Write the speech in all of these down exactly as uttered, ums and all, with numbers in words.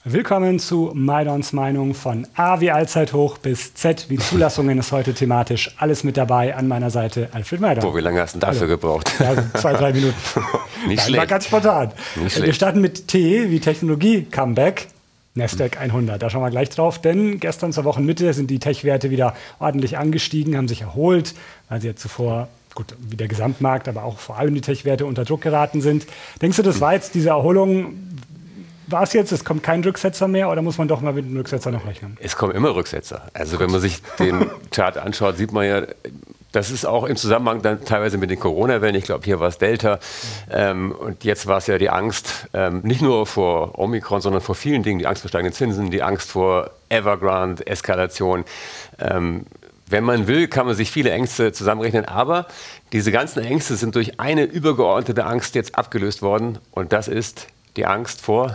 Willkommen zu Maidons Meinung. Von A wie Allzeithoch bis Z wie Zulassungen ist heute thematisch alles mit dabei. An meiner Seite Alfred Maidon. Boah, wie lange hast du dafür also, gebraucht? Ja, also zwei, drei Minuten. Nicht Nein, schlecht. War ganz spontan. Nicht Wir schlecht. starten mit T wie Technologie-Comeback. Nasdaq hundert, da schauen wir gleich drauf, denn gestern zur Wochenmitte sind die Tech-Werte wieder ordentlich angestiegen, haben sich erholt, weil sie ja zuvor, gut, wie der Gesamtmarkt, aber auch vor allem die Tech-Werte unter Druck geraten sind. Denkst du, das war jetzt diese Erholung, war es jetzt, es kommt kein Rücksetzer mehr oder muss man doch mal mit einem Rücksetzer noch rechnen? Es kommen immer Rücksetzer. Also gut. Wenn man sich den Chart anschaut, sieht man ja, das ist auch im Zusammenhang dann teilweise mit den Corona-Wellen. Ich glaube, hier war es Delta. Ähm, und jetzt war es ja die Angst, ähm, nicht nur vor Omikron, sondern vor vielen Dingen. Die Angst vor steigenden Zinsen, die Angst vor Evergrande, Eskalation. Ähm, wenn man will, kann man sich viele Ängste zusammenrechnen. Aber diese ganzen Ängste sind durch eine übergeordnete Angst jetzt abgelöst worden. Und das ist die Angst vor...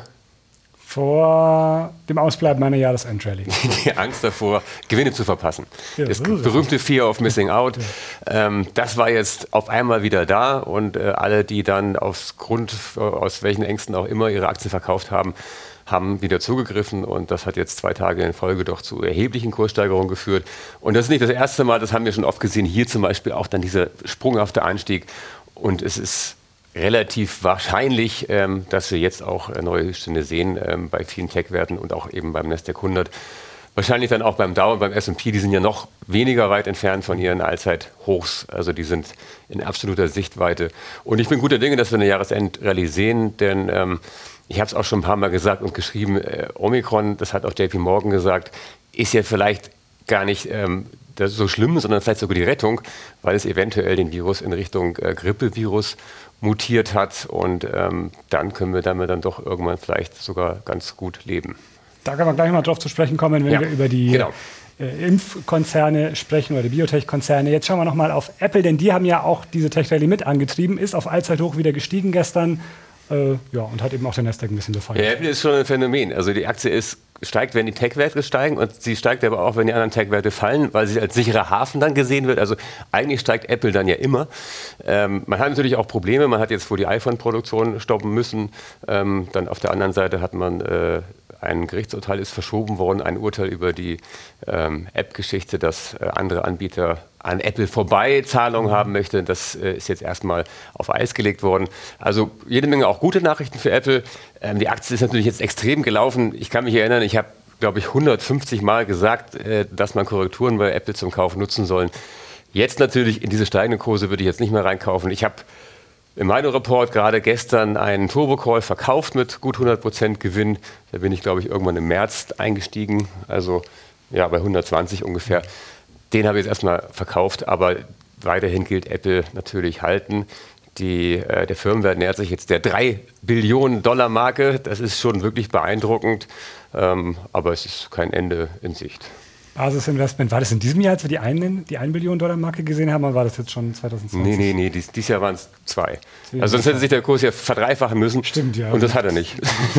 Vor dem Ausbleiben meiner Jahresendrallye. Die Angst davor, Gewinne zu verpassen. Ja, das das ist berühmte Fear of Missing Out. Ähm, das war jetzt auf einmal wieder da und äh, alle, die dann aus Grund, äh, aus welchen Ängsten auch immer ihre Aktien verkauft haben, haben wieder zugegriffen und das hat jetzt zwei Tage in Folge doch zu erheblichen Kurssteigerungen geführt. Und das ist nicht das erste Mal, das haben wir schon oft gesehen. Hier zum Beispiel auch dann dieser sprunghafte Anstieg und es ist relativ wahrscheinlich, ähm, dass wir jetzt auch äh, neue Stände sehen ähm, bei vielen Tech-Werten und auch eben beim Nasdaq hundert. Wahrscheinlich dann auch beim Dow und beim S und P, die sind ja noch weniger weit entfernt von ihren Allzeithochs. Also die sind in absoluter Sichtweite. Und ich bin guter Dinge, dass wir eine Jahresendrallye sehen, denn ähm, ich habe es auch schon ein paar Mal gesagt und geschrieben, äh, Omikron, das hat auch J P Morgan gesagt, ist ja vielleicht gar nicht ähm, das ist so schlimm, sondern vielleicht sogar die Rettung, weil es eventuell den Virus in Richtung äh, Grippevirus mutiert hat und ähm, dann können wir damit dann doch irgendwann vielleicht sogar ganz gut leben. Da können wir gleich mal drauf zu sprechen kommen, wenn ja, wir über die genau. äh, Impfkonzerne sprechen oder die Biotech-Konzerne. Jetzt schauen wir noch mal auf Apple, denn die haben ja auch diese Tech-Rallye mit angetrieben, ist auf Allzeithoch wieder gestiegen gestern äh, ja, und hat eben auch den Nasdaq ein bisschen befeuert. Ja, Apple ist schon ein Phänomen. Also die Aktie ist steigt, wenn die Tech-Werte steigen und sie steigt aber auch, wenn die anderen Tech-Werte fallen, weil sie als sicherer Hafen dann gesehen wird. Also eigentlich steigt Apple dann ja immer. Ähm, man hat natürlich auch Probleme. Man hat jetzt wohl die iPhone-Produktion stoppen müssen. Ähm, dann auf der anderen Seite hat man äh, ein Gerichtsurteil ist verschoben worden, ein Urteil über die ähm, App-Geschichte, dass äh, andere Anbieter an Apple vorbei Zahlungen haben möchte. Das äh, ist jetzt erstmal auf Eis gelegt worden. Also jede Menge auch gute Nachrichten für Apple. Ähm, die Aktie ist natürlich jetzt extrem gelaufen. Ich kann mich erinnern, ich habe, glaube ich, hundertfünfzig Mal gesagt, äh, dass man Korrekturen bei Apple zum Kauf nutzen soll. Jetzt natürlich in diese steigenden Kurse würde ich jetzt nicht mehr reinkaufen. Ich habe in meinem Report gerade gestern einen Turbo-Call verkauft mit gut hundert Prozent Gewinn. Da bin ich, glaube ich, irgendwann im März eingestiegen, also ja, bei hundertzwanzig ungefähr. Den habe ich jetzt erstmal verkauft, aber weiterhin gilt Apple natürlich halten. Die, äh, der Firmenwert nähert sich jetzt der drei Billionen Dollar Marke. Das ist schon wirklich beeindruckend, ähm, aber es ist kein Ende in Sicht. Basisinvestment, war das in diesem Jahr, als wir die eine, die ein Billion Dollar Marke gesehen haben, oder war das jetzt schon zwanzig zwanzig? Nee, nee, nee, dies, dieses Jahr waren es zwei. Also sonst hätte sich der Kurs ja verdreifachen müssen. Stimmt, ja. Und das hat er nicht.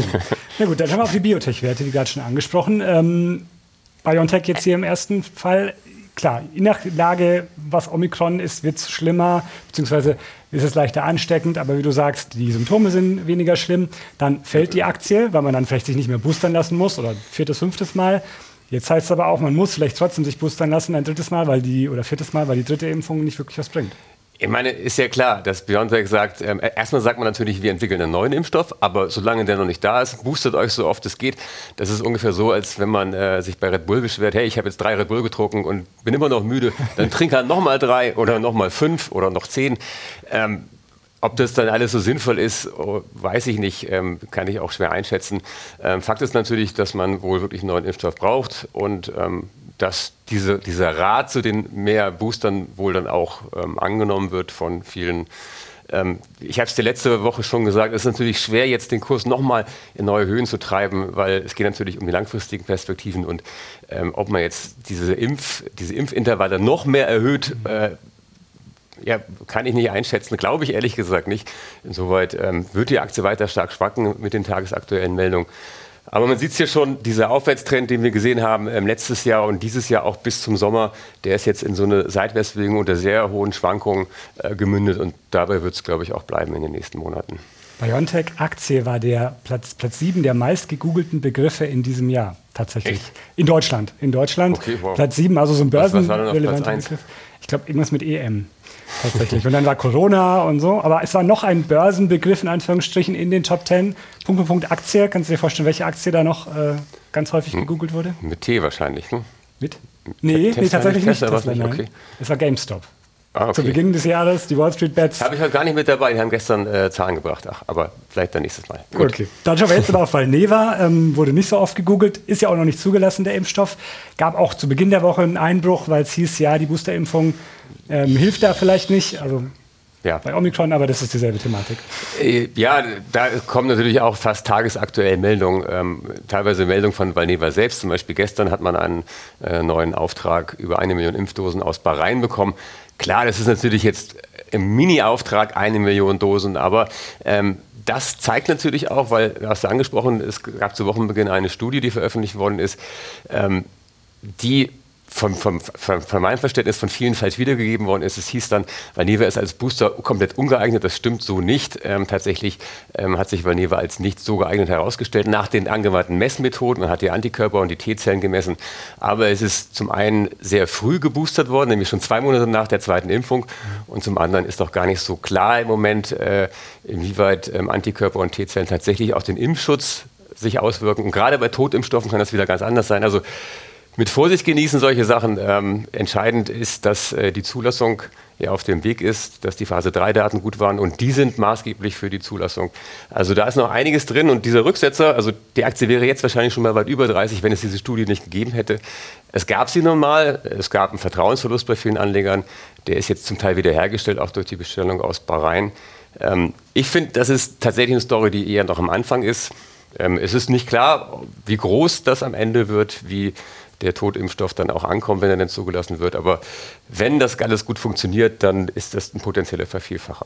Na gut, dann haben wir auf die Biotech-Werte, wie gerade schon angesprochen. Ähm, BioNTech jetzt hier im ersten Fall. Klar, je nach Lage, was Omikron ist, wird es schlimmer, beziehungsweise ist es leichter ansteckend, aber wie du sagst, die Symptome sind weniger schlimm. Dann fällt die Aktie, weil man dann vielleicht sich nicht mehr boostern lassen muss oder viertes, fünftes Mal. Jetzt heißt es aber auch, man muss vielleicht trotzdem sich boostern lassen, ein drittes Mal, weil die, oder viertes Mal, weil die dritte Impfung nicht wirklich was bringt. Ich meine, ist ja klar, dass BioNTech sagt, ähm, erstmal sagt man natürlich, wir entwickeln einen neuen Impfstoff, aber solange der noch nicht da ist, boostet euch so oft es geht. Das ist ungefähr so, als wenn man äh, sich bei Red Bull beschwert, hey, ich habe jetzt drei Red Bull getrunken und bin immer noch müde, dann trink halt nochmal drei oder nochmal fünf oder noch zehn. Ähm, Ob das dann alles so sinnvoll ist, weiß ich nicht, ähm, kann ich auch schwer einschätzen. Ähm, Fakt ist natürlich, dass man wohl wirklich einen neuen Impfstoff braucht und ähm, dass diese, dieser Rat zu den mehr Boostern wohl dann auch ähm, angenommen wird von vielen. Ähm, ich habe es dir letzte Woche schon gesagt, es ist natürlich schwer, jetzt den Kurs nochmal in neue Höhen zu treiben, weil es geht natürlich um die langfristigen Perspektiven und ähm, ob man jetzt diese, Impf, diese Impfintervalle noch mehr erhöht, äh, ja, kann ich nicht einschätzen, glaube ich ehrlich gesagt nicht. Insoweit ähm, wird die Aktie weiter stark schwanken mit den tagesaktuellen Meldungen. Aber man sieht es hier schon, dieser Aufwärtstrend, den wir gesehen haben ähm, letztes Jahr und dieses Jahr auch bis zum Sommer, der ist jetzt in so eine Seitwärtsbewegung unter sehr hohen Schwankungen äh, gemündet und dabei wird es, glaube ich, auch bleiben in den nächsten Monaten. BioNTech-Aktie war der Platz, Platz sieben der meist gegoogelten Begriffe in diesem Jahr, tatsächlich. Echt? In Deutschland. In Deutschland. Okay, wow. Platz sieben, also so ein börsenrelevanter Platz Begriff. Ich glaube, irgendwas mit E M. Tatsächlich. Und dann war Corona und so. Aber es war noch ein Börsenbegriff, in Anführungsstrichen, in den Top Ten. Punkt, Punkt, Punkt, Aktie. Kannst du dir vorstellen, welche Aktie da noch äh, ganz häufig hm. gegoogelt wurde? Mit T wahrscheinlich, ne? Mit? Nee, nee tatsächlich nicht. Tesla, Tesla, nicht. Nein. Okay. Es war GameStop. Ah, okay. Zu Beginn des Jahres, die Wall Street Bets. Habe ich heute gar nicht mit dabei, die haben gestern äh, Zahlen gebracht. Ach, aber vielleicht dann nächstes Mal. Gut. Okay. Dann schauen wir jetzt auf Valneva, ähm, wurde nicht so oft gegoogelt, ist ja auch noch nicht zugelassen, der Impfstoff. Gab auch zu Beginn der Woche einen Einbruch, weil es hieß, ja, die Boosterimpfung ähm, hilft da vielleicht nicht. Also ja. Bei Omikron, aber das ist dieselbe Thematik. Ja, da kommen natürlich auch fast tagesaktuelle Meldungen, ähm, teilweise Meldungen von Valneva selbst. Zum Beispiel gestern hat man einen äh, neuen Auftrag über eine Million Impfdosen aus Bahrain bekommen. Klar, das ist natürlich jetzt im Mini-Auftrag eine Million Dosen, aber ähm, das zeigt natürlich auch, weil, du hast ja angesprochen, es gab zu Wochenbeginn eine Studie, die veröffentlicht worden ist, ähm, die Von, von, von, von meinem Verständnis von vielen falsch wiedergegeben worden ist. Es hieß dann, Valneva ist als Booster komplett ungeeignet. Das stimmt so nicht. Ähm, tatsächlich ähm, hat sich Valneva als nicht so geeignet herausgestellt nach den angewandten Messmethoden. Man hat die Antikörper und die T-Zellen gemessen. Aber es ist zum einen sehr früh geboostert worden, nämlich schon zwei Monate nach der zweiten Impfung. Und zum anderen ist doch gar nicht so klar im Moment, äh, inwieweit ähm, Antikörper und T-Zellen tatsächlich auf den Impfschutz sich auswirken. Und gerade bei Totimpfstoffen kann das wieder ganz anders sein. Also mit Vorsicht genießen solche Sachen. Ähm, entscheidend ist, dass äh, die Zulassung ja auf dem Weg ist, dass die Phase drei Daten gut waren und die sind maßgeblich für die Zulassung. Also da ist noch einiges drin und dieser Rücksetzer, also die Aktie wäre jetzt wahrscheinlich schon mal weit über dreißig, wenn es diese Studie nicht gegeben hätte. Es gab sie nun mal, es gab einen Vertrauensverlust bei vielen Anlegern, der ist jetzt zum Teil wiederhergestellt, auch durch die Bestellung aus Bahrain. Ähm, ich finde, das ist tatsächlich eine Story, die eher noch am Anfang ist. Ähm, es ist nicht klar, wie groß das am Ende wird, wie der Totimpfstoff dann auch ankommt, wenn er denn zugelassen wird. Aber wenn das alles gut funktioniert, dann ist das ein potenzieller Vervielfacher.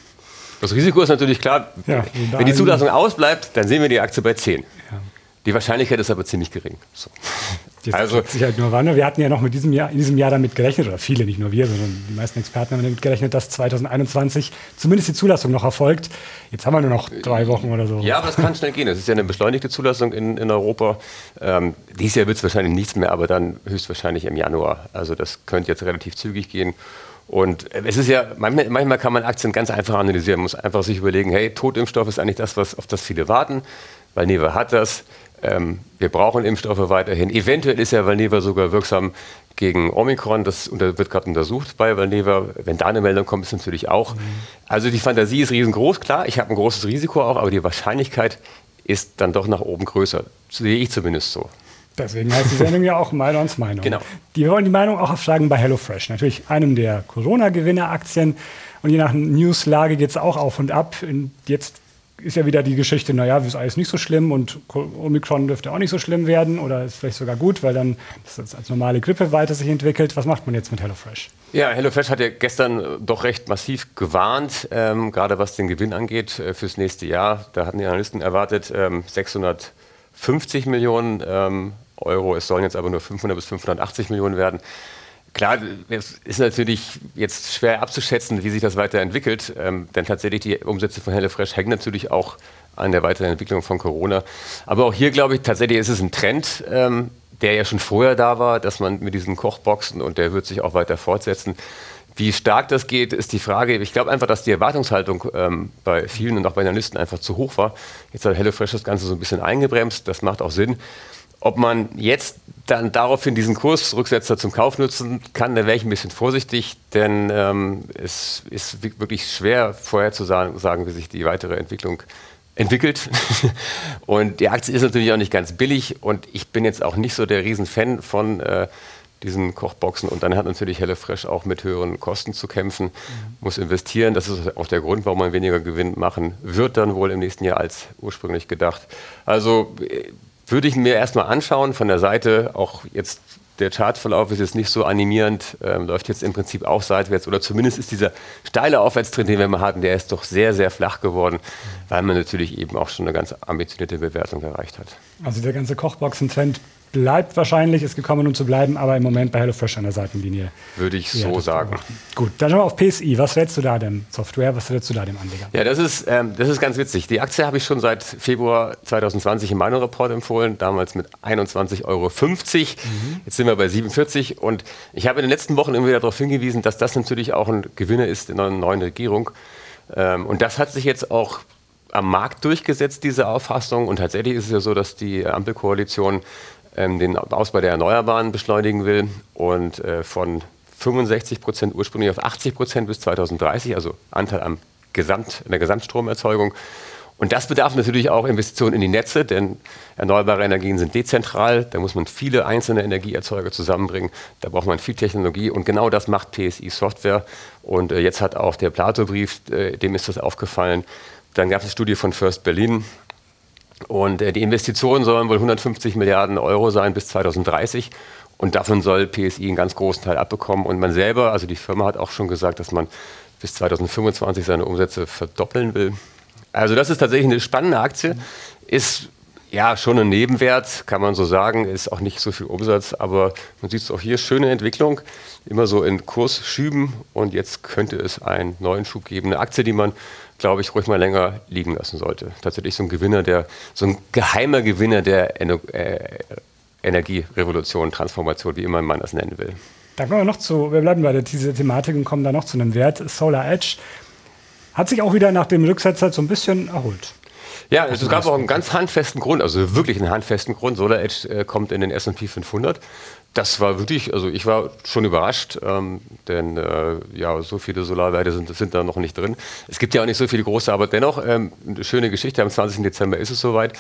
Das Risiko ist natürlich klar, ja, wenn die Zulassung ausbleibt, dann sehen wir die Aktie bei zehn. Ja. Die Wahrscheinlichkeit ist aber ziemlich gering. So. Das also, sich halt nur wann. Wir hatten ja noch mit diesem Jahr, in diesem Jahr damit gerechnet, oder viele, nicht nur wir, sondern die meisten Experten haben damit gerechnet, dass zwanzig einundzwanzig zumindest die Zulassung noch erfolgt. Jetzt haben wir nur noch drei Wochen oder so. Ja, aber das kann schnell gehen. Das ist ja eine beschleunigte Zulassung in, in Europa. Ähm, dieses Jahr wird es wahrscheinlich nichts mehr, aber dann höchstwahrscheinlich im Januar. Also das könnte jetzt relativ zügig gehen. Und es ist ja, manchmal, manchmal kann man Aktien ganz einfach analysieren. Man muss einfach sich überlegen, hey, Totimpfstoff ist eigentlich das, was, auf das viele warten. Valneva hat das. Ähm, wir brauchen Impfstoffe weiterhin. Eventuell ist ja Valneva sogar wirksam gegen Omikron. Das unter, wird gerade untersucht bei Valneva. Wenn da eine Meldung kommt, ist natürlich auch. Mhm. Also die Fantasie ist riesengroß. Klar, ich habe ein großes Risiko auch, aber die Wahrscheinlichkeit ist dann doch nach oben größer. Sehe ich zumindest so. Deswegen heißt die Sendung ja auch Mailons Meinung. Genau. Die wollen die Meinung auch aufschlagen bei HelloFresh. Natürlich einem der Corona-Gewinner-Aktien. Und je nach Newslage geht es auch auf und ab. Und jetzt ist ja wieder die Geschichte, naja, ist alles nicht so schlimm und Omikron dürfte auch nicht so schlimm werden oder ist vielleicht sogar gut, weil dann das als normale Grippe weiter sich entwickelt. Was macht man jetzt mit HelloFresh? Ja, HelloFresh hat ja gestern doch recht massiv gewarnt, ähm, gerade was den Gewinn angeht äh, fürs nächste Jahr. Da hatten die Analysten erwartet ähm, sechshundertfünfzig Millionen ähm, Euro. Es sollen jetzt aber nur fünfhundert bis fünfhundertachtzig Millionen werden. Klar, es ist natürlich jetzt schwer abzuschätzen, wie sich das weiterentwickelt, ähm, denn tatsächlich die Umsätze von HelloFresh hängen natürlich auch an der weiteren Entwicklung von Corona. Aber auch hier, glaube ich, tatsächlich ist es ein Trend, ähm, der ja schon vorher da war, dass man mit diesen Kochboxen, und der wird sich auch weiter fortsetzen. Wie stark das geht, ist die Frage. Ich glaube einfach, dass die Erwartungshaltung ähm, bei vielen und auch bei Analysten einfach zu hoch war. Jetzt hat HelloFresh das Ganze so ein bisschen eingebremst, das macht auch Sinn. Ob man jetzt dann daraufhin diesen Kursrücksetzer zum Kauf nutzen kann, da wäre ich ein bisschen vorsichtig, denn ähm, es ist wirklich schwer vorher zu sagen, sagen, wie sich die weitere Entwicklung entwickelt. Und die Aktie ist natürlich auch nicht ganz billig und ich bin jetzt auch nicht so der Riesenfan von äh, diesen Kochboxen. Und dann hat natürlich HelloFresh auch mit höheren Kosten zu kämpfen, mhm. muss investieren. Das ist auch der Grund, warum man weniger Gewinn machen wird dann wohl im nächsten Jahr als ursprünglich gedacht. Also würde ich mir erstmal anschauen von der Seite, auch jetzt der Chartverlauf ist jetzt nicht so animierend, ähm, läuft jetzt im Prinzip auch seitwärts oder zumindest ist dieser steile Aufwärtstrend, den wir mal hatten, der ist doch sehr, sehr flach geworden, weil man natürlich eben auch schon eine ganz ambitionierte Bewertung erreicht hat. Also der ganze Kochboxen-Trend bleibt wahrscheinlich, ist gekommen, um zu bleiben, aber im Moment bei HelloFresh an der Seitenlinie. Würde ich so sagen. Gut, dann schauen wir auf P S I. Was rätst du da dem Software? Was rätst du da dem Anleger? Ja, das ist, ähm, das ist ganz witzig. Die Aktie habe ich schon seit Februar zwanzig zwanzig im Meinung Report empfohlen, damals mit einundzwanzig Euro fünfzig. Mhm. Jetzt sind wir bei siebenundvierzig. Und ich habe in den letzten Wochen immer wieder darauf hingewiesen, dass das natürlich auch ein Gewinner ist in einer neuen Regierung. Ähm, und das hat sich jetzt auch am Markt durchgesetzt, diese Auffassung. Und tatsächlich ist es ja so, dass die Ampelkoalition ähm, den Ausbau der Erneuerbaren beschleunigen will und äh, von fünfundsechzig Prozent ursprünglich auf achtzig Prozent bis zweitausenddreißig, also Anteil am Gesamt, in der Gesamtstromerzeugung. Und das bedarf natürlich auch Investitionen in die Netze, denn erneuerbare Energien sind dezentral. Da muss man viele einzelne Energieerzeuger zusammenbringen. Da braucht man viel Technologie. Und genau das macht P S I Software. Und äh, jetzt hat auch der Plato-Brief, äh, dem ist das aufgefallen. Dann gab es eine Studie von First Berlin. Und äh, die Investitionen sollen wohl hundertfünfzig Milliarden Euro sein bis zweitausenddreißig. Und davon soll P S I einen ganz großen Teil abbekommen. Und man selber, also die Firma hat auch schon gesagt, dass man bis zweitausendfünfundzwanzig seine Umsätze verdoppeln will. Also das ist tatsächlich eine spannende Aktie. Ist ja schon ein Nebenwert, kann man so sagen. Ist auch nicht so viel Umsatz, aber man sieht es auch hier, schöne Entwicklung. Immer so in Kursschüben. Und jetzt könnte es einen neuen Schub geben. Eine Aktie, die man, glaube ich, ruhig mal länger liegen lassen sollte. Tatsächlich so ein Gewinner, der, so ein geheimer Gewinner der Ener- äh, Energierevolution, Transformation, wie immer man das nennen will. Da kommen wir noch zu, wir bleiben bei der, dieser Thematik und kommen da noch zu einem Wert. SolarEdge hat sich auch wieder nach dem Rücksetzer so ein bisschen erholt. Ja, es gab auch einen ganz handfesten Grund, also wirklich einen handfesten Grund. SolarEdge äh, kommt in den S und P fünfhundert. Das war wirklich, also ich war schon überrascht, ähm, denn äh, ja, so viele Solarwerte sind, sind da noch nicht drin. Es gibt ja auch nicht so viele große, aber dennoch ähm, eine schöne Geschichte. Am zwanzigsten Dezember ist es soweit.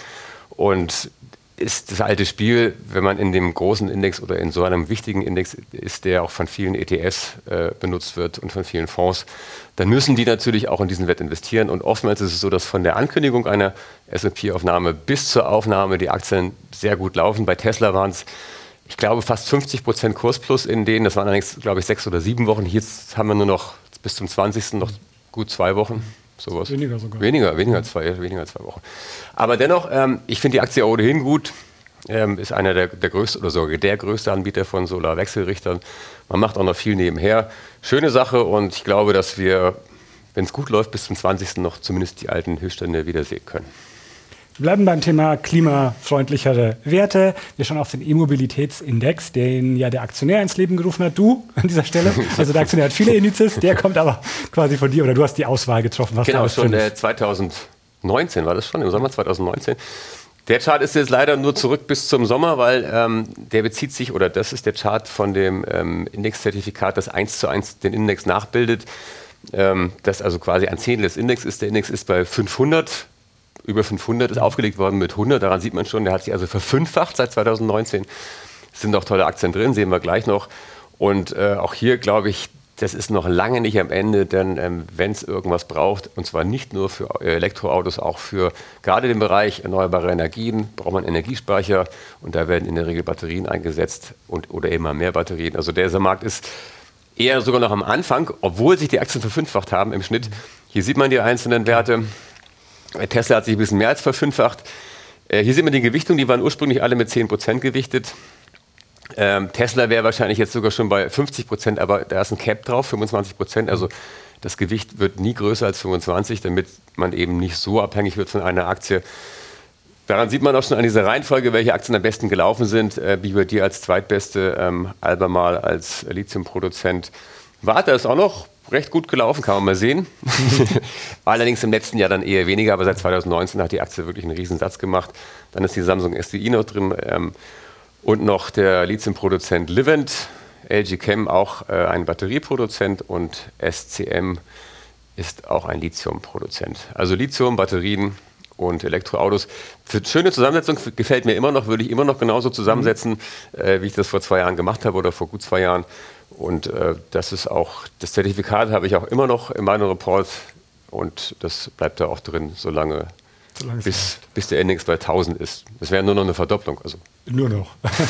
Und ist das alte Spiel, wenn man in dem großen Index oder in so einem wichtigen Index ist, der auch von vielen E T Fs äh, benutzt wird und von vielen Fonds, dann müssen die natürlich auch in diesen Wert investieren. Und oftmals ist es so, dass von der Ankündigung einer S und P-Aufnahme bis zur Aufnahme die Aktien sehr gut laufen. Bei Tesla waren es, ich glaube, fast fünfzig Prozent Kursplus in denen. Das waren allerdings, glaube ich, sechs oder sieben Wochen. Jetzt haben wir nur noch bis zum zwanzigsten noch gut zwei Wochen. Sowas. Weniger sogar. Weniger, weniger, zwei, weniger zwei Wochen. Aber dennoch, ähm, ich finde die Aktie ohnehin gut. Ähm, ist einer der, der größte oder sogar der größte Anbieter von Solarwechselrichtern. Man macht auch noch viel nebenher. Schöne Sache und ich glaube, dass wir, wenn es gut läuft, bis zum zwanzigsten noch zumindest die alten Höchststände wiedersehen können. Wir bleiben beim Thema klimafreundlichere Werte. Wir schauen auf den E-Mobilitätsindex, den ja der Aktionär ins Leben gerufen hat. Du an dieser Stelle. Also der Aktionär hat viele Indizes, der kommt aber quasi von dir oder du hast die Auswahl getroffen. Was genau, schon äh, zweitausendneunzehn war das schon, im Sommer zweitausendneunzehn. Der Chart ist jetzt leider nur zurück bis zum Sommer, weil ähm, der bezieht sich, oder das ist der Chart von dem ähm, Indexzertifikat, das eins zu eins den Index nachbildet. Ähm, das also quasi ein Zehntel des Index ist. Der Index ist bei fünfhundert. Über fünfhundert ist aufgelegt worden mit hundert. Daran sieht man schon, der hat sich also verfünffacht seit zweitausendneunzehn. Es sind auch tolle Aktien drin, sehen wir gleich noch. Und äh, auch hier glaube ich, das ist noch lange nicht am Ende, denn ähm, wenn es irgendwas braucht, und zwar nicht nur für äh, Elektroautos, auch für gerade den Bereich erneuerbare Energien, braucht man Energiespeicher und da werden in der Regel Batterien eingesetzt und, oder immer mehr Batterien. Also dieser Markt ist eher sogar noch am Anfang, obwohl sich die Aktien verfünffacht haben im Schnitt. Hier sieht man die einzelnen Werte. Tesla hat sich ein bisschen mehr als verfünffacht. Äh, hier sieht man die Gewichtung, die waren ursprünglich alle mit zehn Prozent gewichtet. Ähm, Tesla wäre wahrscheinlich jetzt sogar schon bei fünfzig Prozent, aber da ist ein Cap drauf, fünfundzwanzig Prozent. Also das Gewicht wird nie größer als fünfundzwanzig, damit man eben nicht so abhängig wird von einer Aktie. Daran sieht man auch schon an dieser Reihenfolge, welche Aktien am besten gelaufen sind. Äh, B Y D als zweitbeste, ähm, Albemarle als Lithiumproduzent. Varta ist auch noch recht gut gelaufen, kann man mal sehen. Allerdings im letzten Jahr dann eher weniger, aber seit zweitausendneunzehn hat die Aktie wirklich einen Riesensatz gemacht. Dann ist die Samsung S D I noch drin ähm, und noch der Lithiumproduzent Livent, L G Chem auch äh, ein Batterieproduzent und S C M ist auch ein Lithiumproduzent. Also Lithium, Batterien und Elektroautos. Für schöne Zusammensetzung gefällt mir immer noch, würde ich immer noch genauso zusammensetzen, mhm. äh, wie ich das vor zwei Jahren gemacht habe oder vor gut zwei Jahren. Und äh, das ist auch, das Zertifikat habe ich auch immer noch in meinem Report und das bleibt da auch drin, solange bis, bis der Index bei tausend ist. Das wäre nur noch eine Verdopplung. Also. Nur noch.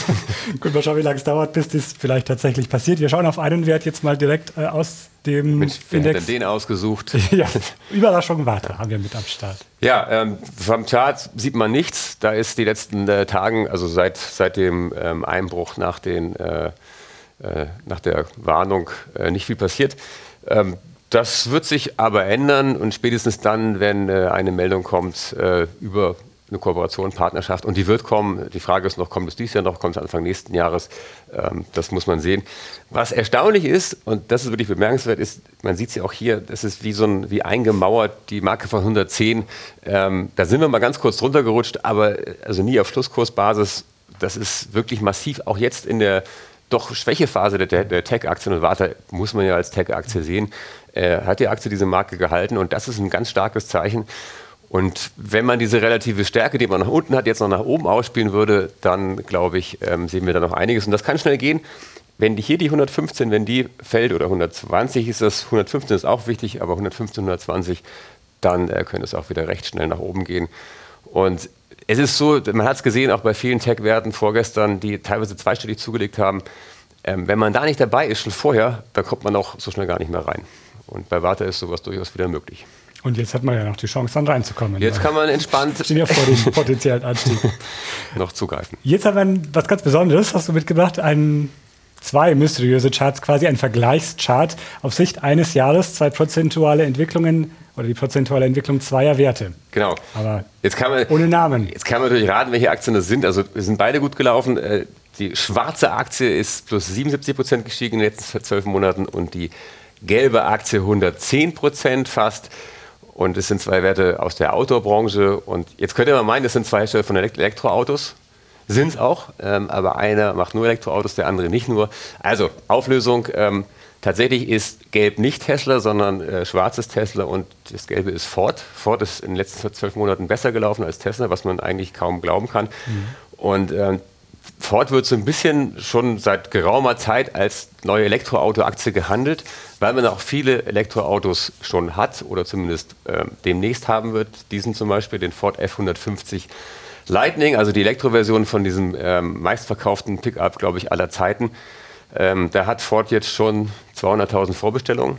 Gut, mal schauen, wie lange es dauert, bis das vielleicht tatsächlich passiert. Wir schauen auf einen Wert jetzt mal direkt äh, aus dem Mensch, wer Index. hat denn den ausgesucht? Ja, Überraschung, warte, haben wir mit am Start. Ja, ähm, vom Chart sieht man nichts. Da ist die letzten äh, Tagen, also seit, seit dem ähm, Einbruch nach, den, äh, äh, nach der Warnung, äh, nicht viel passiert. Ähm, das wird sich aber ändern und spätestens dann, wenn äh, eine Meldung kommt äh, über eine Kooperation, Partnerschaft, und die wird kommen. Die Frage ist noch, kommt es dieses Jahr noch, kommt es Anfang nächsten Jahres? Ähm, das muss man sehen. Was erstaunlich ist, und das ist wirklich bemerkenswert, ist, man sieht es ja auch hier, das ist wie so ein, wie eingemauert, die Marke von hundertzehn. Ähm, da sind wir mal ganz kurz drunter gerutscht, aber also nie auf Schlusskursbasis. Das ist wirklich massiv, auch jetzt in der doch Schwächephase der, der Tech-Aktien, und Warta muss man ja als Tech-Aktie sehen, äh, hat die Aktie diese Marke gehalten, und das ist ein ganz starkes Zeichen. Und wenn man diese relative Stärke, die man nach unten hat, jetzt noch nach oben ausspielen würde, dann, glaube ich, ähm, sehen wir da noch einiges. Und das kann schnell gehen. Wenn die hier die hundertfünfzehn, wenn die fällt, oder hundertzwanzig ist das, hundertfünfzehn ist auch wichtig, aber hundertfünfzehn, hundertzwanzig, dann äh, könnte es auch wieder recht schnell nach oben gehen. Und es ist so, man hat es gesehen, auch bei vielen Tech-Werten vorgestern, die teilweise zweistellig zugelegt haben. Ähm, wenn man da nicht dabei ist, schon vorher, dann kommt man auch so schnell gar nicht mehr rein. Und bei Warta ist sowas durchaus wieder möglich. Und jetzt hat man ja noch die Chance, dann reinzukommen. Jetzt kann man entspannt stehen ja vor dem potenziellen Anstieg. noch zugreifen. Jetzt haben wir was ganz Besonderes, hast du mitgebracht, ein, zwei mysteriöse Charts, quasi ein Vergleichschart auf Sicht eines Jahres, zwei prozentuale Entwicklungen oder die prozentuale Entwicklung zweier Werte. Genau. Aber jetzt kann man, ohne Namen. Jetzt kann man natürlich raten, welche Aktien das sind. Also wir sind beide gut gelaufen. Die schwarze Aktie ist plus siebenundsiebzig Prozent gestiegen in den letzten zwölf Monaten und die gelbe Aktie hundertzehn Prozent fast. Und es sind zwei Werte aus der Autobranche. Und jetzt könnte man meinen, das sind zwei Hersteller von Elektroautos. Sind es auch. Ähm, aber einer macht nur Elektroautos, der andere nicht nur. Also Auflösung. Ähm, tatsächlich ist gelb nicht Tesla, sondern äh, schwarz ist Tesla. Und das gelbe ist Ford. Ford ist in den letzten zwölf Monaten besser gelaufen als Tesla, was man eigentlich kaum glauben kann. Mhm. Und ähm, Ford wird so ein bisschen schon seit geraumer Zeit als neue Elektroauto-Aktie gehandelt, weil man auch viele Elektroautos schon hat oder zumindest äh, demnächst haben wird. Diesen zum Beispiel, den Ford F hundertfünfzig Lightning, also die Elektroversion von diesem ähm, meistverkauften Pickup, glaube ich, aller Zeiten. Ähm, da hat Ford jetzt schon zweihunderttausend Vorbestellungen.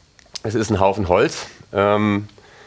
Es ist ein Haufen Holz. Ähm,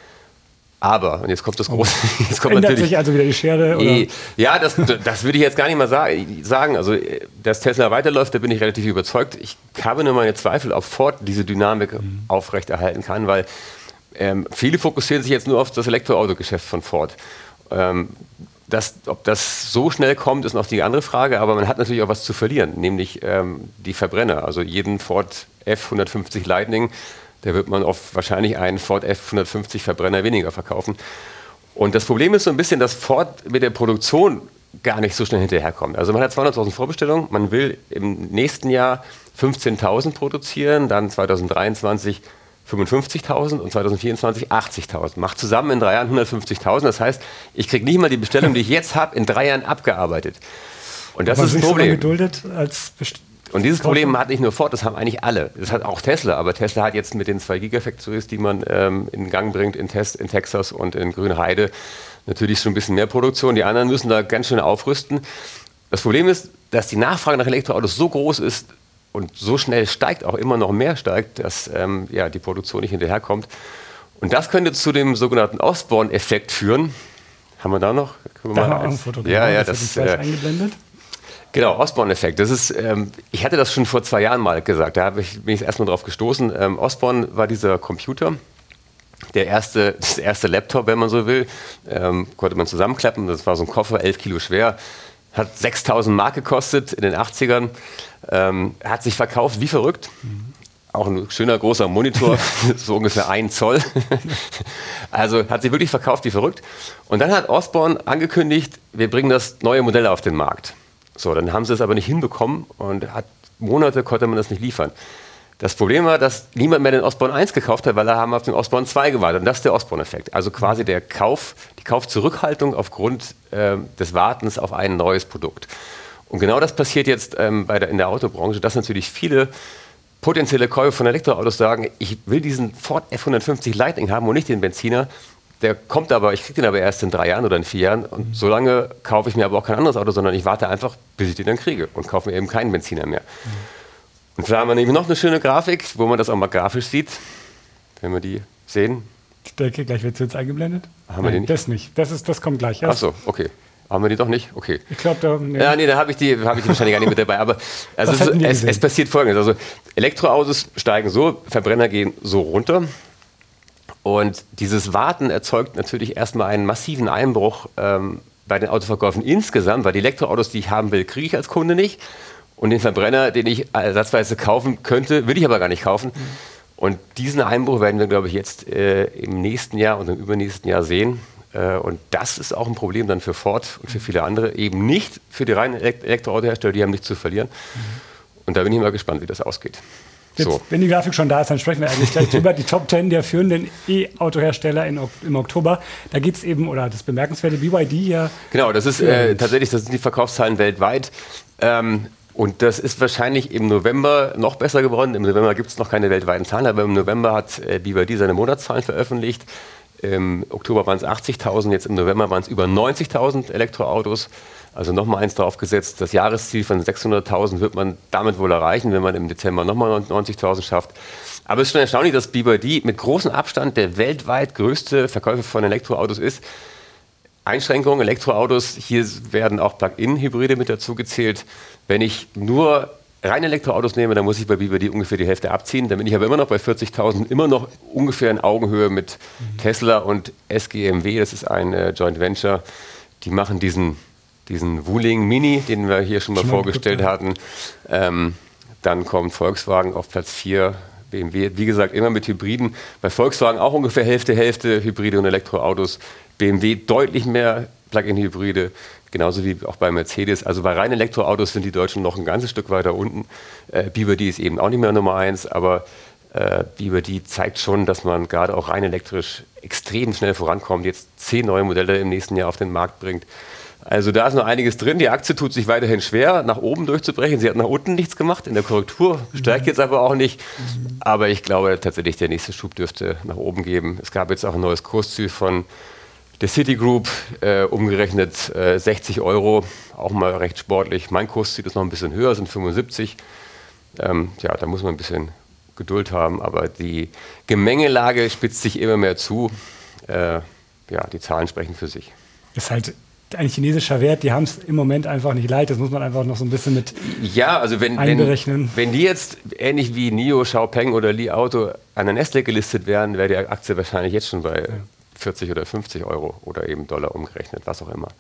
Aber, und jetzt kommt das Große. Jetzt kommt ändert natürlich, sich also wieder die Schere? Oder? Ja, das, das würde ich jetzt gar nicht mal sagen. Also, dass Tesla weiterläuft, da bin ich relativ überzeugt. Ich habe nur meine Zweifel, ob Ford diese Dynamik mhm. aufrechterhalten kann, weil ähm, viele fokussieren sich jetzt nur auf das Elektroautogeschäft von Ford. Ähm, das, ob das so schnell kommt, ist noch die andere Frage, aber man hat natürlich auch was zu verlieren, nämlich ähm, die Verbrenner. Also jeden Ford F hundertfünfzig Lightning, da wird man auf wahrscheinlich einen Ford F hundertfünfzig Verbrenner weniger verkaufen. Und das Problem ist so ein bisschen, dass Ford mit der Produktion gar nicht so schnell hinterherkommt. Also man hat zweihunderttausend Vorbestellungen, man will im nächsten Jahr fünfzehntausend produzieren, dann zweitausenddreiundzwanzig fünfundfünfzigtausend und zweitausendvierundzwanzig achtzigtausend. Macht zusammen in drei Jahren hundertfünfzigtausend. Das heißt, ich kriege nicht mal die Bestellung, die ich jetzt habe, in drei Jahren abgearbeitet. Und das Aber ist ein so Problem. geduldet als Best- Und dieses Problem hat nicht nur Ford, das haben eigentlich alle. Das hat auch Tesla, aber Tesla hat jetzt mit den zwei Gigafactories, die man ähm, in Gang bringt in, Test, in Texas und in Grünheide, natürlich schon ein bisschen mehr Produktion. Die anderen müssen da ganz schön aufrüsten. Das Problem ist, dass die Nachfrage nach Elektroautos so groß ist und so schnell steigt, auch immer noch mehr steigt, dass ähm, ja, die Produktion nicht hinterherkommt. Und das könnte zu dem sogenannten Osborne-Effekt führen. Haben wir da noch? Können wir da mal ein Foto ja, ja, das, das das äh, eingeblendet. Genau, Osborne-Effekt. Das ist, ähm, ich hatte das schon vor zwei Jahren mal gesagt. Da ich, bin ich erstmal drauf gestoßen. Ähm, Osborne war dieser Computer, der erste, das erste Laptop, wenn man so will. Ähm, konnte man zusammenklappen. Das war so ein Koffer, elf Kilo schwer. Hat sechstausend Mark gekostet in den achtzigern. Ähm, hat sich verkauft wie verrückt. Mhm. Auch ein schöner großer Monitor, so ungefähr ein Zoll. Also hat sich wirklich verkauft wie verrückt. Und dann hat Osborne angekündigt, wir bringen das neue Modell auf den Markt. So, dann haben sie es aber nicht hinbekommen und hat, Monate konnte man das nicht liefern. Das Problem war, dass niemand mehr den Osborne eins gekauft hat, weil da haben wir auf den Osborne zwei gewartet. Und das ist der Osborne-Effekt. Also quasi der Kauf, die Kaufzurückhaltung aufgrund äh, des Wartens auf ein neues Produkt. Und genau das passiert jetzt ähm, bei der, in der Autobranche, dass natürlich viele potenzielle Käufer von Elektroautos sagen, ich will diesen Ford F hundertfünfzig Lightning haben und nicht den Benziner. Der kommt aber, ich kriege den aber erst in drei Jahren oder in vier Jahren. Und mhm. so lange kaufe ich mir aber auch kein anderes Auto, sondern ich warte einfach, bis ich den dann kriege und kaufe mir eben keinen Benziner mehr. Mhm. Und da haben wir nämlich noch eine schöne Grafik, wo man das auch mal grafisch sieht, wenn wir die sehen. Ich denke, gleich wird es jetzt eingeblendet. Haben Nein, wir die nicht? Das nicht. Das, ist, das kommt gleich erst. Ach so, okay. Haben wir die doch nicht? Okay. Ich glaube, da... Nee. Ja, nee, da habe ich, die, hab ich die wahrscheinlich gar nicht mit dabei. Aber also es, es, es passiert Folgendes. Also Elektroautos steigen so, Verbrenner gehen so runter. Und dieses Warten erzeugt natürlich erstmal einen massiven Einbruch ähm, bei den Autoverkäufen insgesamt, weil die Elektroautos, die ich haben will, kriege ich als Kunde nicht. Und den Verbrenner, den ich ersatzweise kaufen könnte, will ich aber gar nicht kaufen. Mhm. Und diesen Einbruch werden wir, glaube ich, jetzt äh, im nächsten Jahr und im übernächsten Jahr sehen. Äh, und das ist auch ein Problem dann für Ford und für viele andere. Eben nicht für die reinen Elektroautohersteller, die haben nichts zu verlieren. Mhm. Und da bin ich mal gespannt, wie das ausgeht. Jetzt, so. Wenn die Grafik schon da ist, dann sprechen wir eigentlich gleich drüber. Die Top zehn der führenden E-Autohersteller in, im Oktober. Da geht es eben, oder das bemerkenswerte B Y D hier. Genau, das ist äh, tatsächlich, das sind die Verkaufszahlen weltweit. Ähm, Und das ist wahrscheinlich im November noch besser geworden. Im November gibt es noch keine weltweiten Zahlen, aber im November hat äh, B Y D seine Monatszahlen veröffentlicht. Im Oktober waren es achtzigtausend, jetzt im November waren es über neunzigtausend Elektroautos. Also nochmal eins draufgesetzt. Das Jahresziel von sechshunderttausend wird man damit wohl erreichen, wenn man im Dezember nochmal neunzigtausend schafft. Aber es ist schon erstaunlich, dass B Y D mit großem Abstand der weltweit größte Verkäufer von Elektroautos ist. Einschränkungen, Elektroautos, hier werden auch Plug-in-Hybride mit dazu gezählt. Wenn ich nur reine Elektroautos nehme, dann muss ich bei B Y D ungefähr die Hälfte abziehen. Dann bin ich aber immer noch bei vierzigtausend, immer noch ungefähr in Augenhöhe mit mhm. Tesla und S G M W. Das ist ein äh, Joint Venture. Die machen diesen, diesen Wuling Mini, den wir hier schon mal schon vorgestellt mal hatten. Ähm, dann kommt Volkswagen auf Platz vier. B M W, wie gesagt, immer mit Hybriden. Bei Volkswagen auch ungefähr Hälfte, Hälfte Hybride und Elektroautos. B M W deutlich mehr Plug-in-Hybride, genauso wie auch bei Mercedes. Also bei reinen Elektroautos sind die Deutschen noch ein ganzes Stück weiter unten. Äh, B Y D ist eben auch nicht mehr Nummer eins, aber äh, B Y D zeigt schon, dass man gerade auch rein elektrisch extrem schnell vorankommt, jetzt zehn neue Modelle im nächsten Jahr auf den Markt bringt. Also da ist noch einiges drin. Die Aktie tut sich weiterhin schwer, nach oben durchzubrechen. Sie hat nach unten nichts gemacht in der Korrektur, steigt jetzt aber auch nicht. Aber ich glaube tatsächlich, der nächste Schub dürfte nach oben geben. Es gab jetzt auch ein neues Kursziel von der Citigroup, äh, umgerechnet äh, sechzig Euro, auch mal recht sportlich. Mein Kursziel ist noch ein bisschen höher, sind fünfundsiebzig. Ähm, ja, da muss man ein bisschen Geduld haben, aber die Gemengelage spitzt sich immer mehr zu. Äh, ja, die Zahlen sprechen für sich. Das ist halt ein chinesischer Wert, die haben es im Moment einfach nicht leicht. Das muss man einfach noch so ein bisschen mit ja, also wenn, einberechnen. Wenn, wenn die jetzt ähnlich wie N I O, Xiaopeng oder Li Auto an der Nestle gelistet wären, wäre die Aktie wahrscheinlich jetzt schon bei ja. vierzig oder fünfzig Euro oder eben Dollar umgerechnet, was auch immer.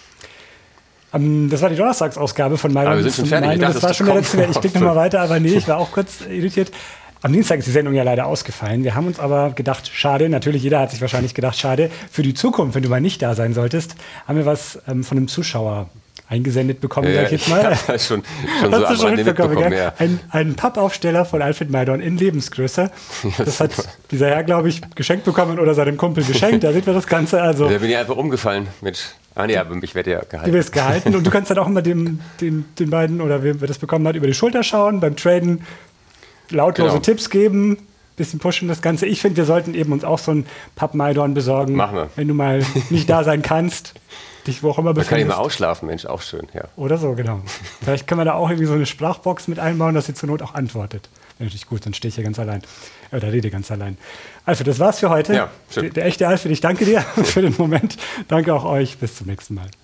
Um, das war die Donnerstagsausgabe von meinem Meinung. Das dachte, war schon der letzte Wert. Ich klicke nochmal weiter, aber nee, ich war auch kurz irritiert. Am Dienstag ist die Sendung ja leider ausgefallen. Wir haben uns aber gedacht, schade, natürlich jeder hat sich wahrscheinlich gedacht, schade, für die Zukunft, wenn du mal nicht da sein solltest, haben wir was ähm, von einem Zuschauer eingesendet bekommen, ja, sag ich jetzt mal. Ich hab schon, schon so Hast du schon mitbekommen, mitbekommen ja? ein, ein Pappaufsteller von Alfred Maidorn in Lebensgröße. Das hat dieser Herr, glaube ich, geschenkt bekommen oder seinem Kumpel geschenkt. Da sieht man das Ganze. Also, da bin ich einfach umgefallen. Mensch. Ah nee, aber ich werde ja gehalten. Du wirst gehalten und du kannst dann auch immer dem, dem, den beiden, oder wer das bekommen hat, über die Schulter schauen, beim Traden lautlose genau. Tipps geben, bisschen pushen das Ganze. Ich finde, wir sollten eben uns auch so einen Papp Maidorn besorgen. Machen wir. Wenn du mal nicht da sein kannst, dich wo auch immer befindest. Da kann ich mal ausschlafen, Mensch, auch schön, ja. Oder so, genau. Vielleicht können wir da auch irgendwie so eine Sprachbox mit einbauen, dass sie zur Not auch antwortet. Natürlich gut, dann stehe ich hier ganz allein. Oder rede ganz allein. Alfred, das war's für heute. Ja, schön. Der, der echte Alfred, ich danke dir für den Moment. Danke auch euch. Bis zum nächsten Mal.